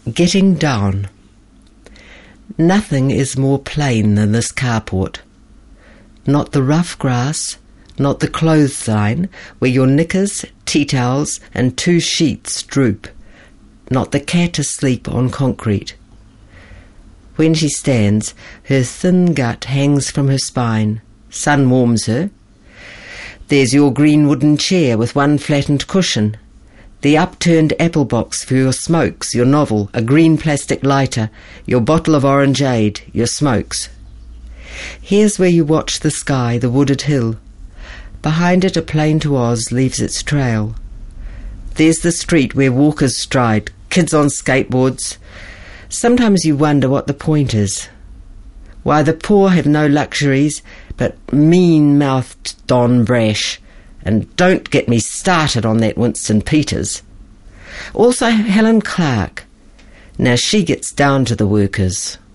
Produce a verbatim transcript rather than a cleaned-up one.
Getting down. Nothing is more plain than this carport. Not the rough grass, not the clothesline where your knickers, tea towels and two sheets droop, not the cat asleep on concrete. When she stands, her thin gut hangs from her spine. Sun warms her. There's your green wooden chair with one flattened cushion, the upturned apple box for your smokes, your novel, a green plastic lighter, your bottle of orangeade, your smokes. Here's where you watch the sky, the wooded hill. Behind it a plane to Oz leaves its trail. There's the street where walkers stride, kids on skateboards. Sometimes you wonder what the point is. Why the poor have no luxuries but mean-mouthed Don Brash. And don't get me started on that Winston Peters. Also Helen Clark. Now she gets down to the workers.